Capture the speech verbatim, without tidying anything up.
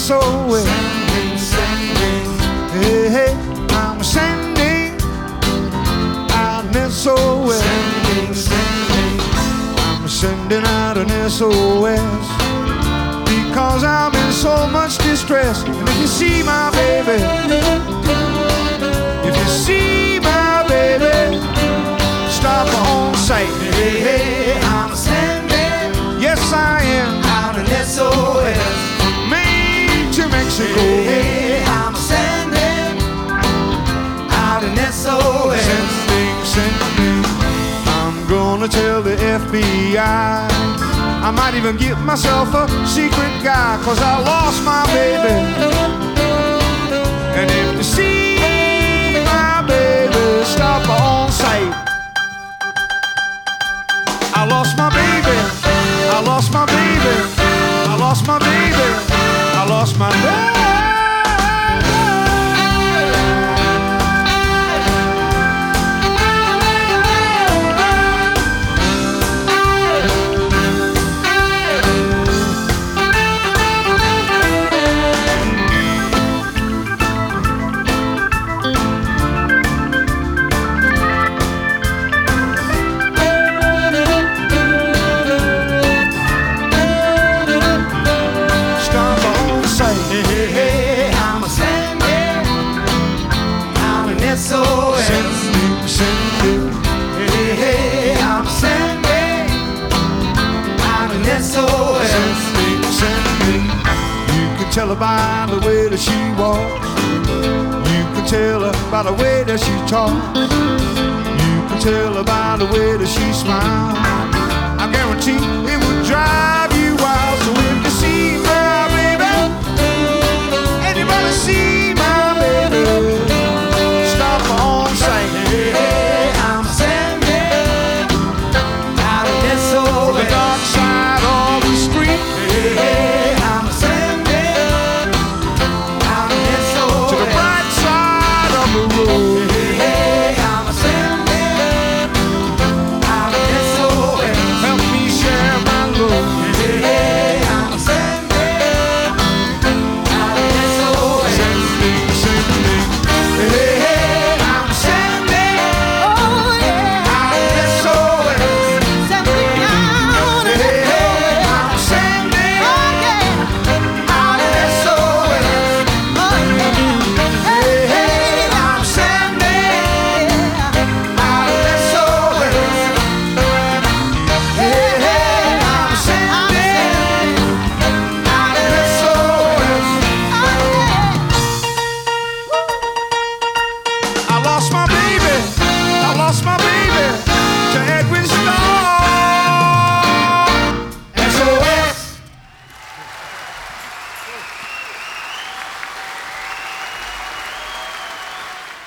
S O S. Hey, hey, I'm sending out an S O S. I'm sending out an S O S because I'm in so much distress. And if you see my baby, if you see my baby, stop on sight. Hey, hey, I'm sending, yes I am, out an S O S from Maine to Mexico. Hey, hey, I'm sending out an S O S. Sending, sending. I'm gonna tell the F B I. I might even get myself a secret guy, 'cause I lost my baby. And if you see my baby, stop on sight. I lost my baby, I lost my baby, I lost my baby, I lost my baby. S O S. Sending, sending. Hey, hey, I'm sending out an S O S. Sending, sending. You can tell her by the way that she walks. You can tell her by the way that she talks. You can tell her by the way that she smiles. I guarantee it would drive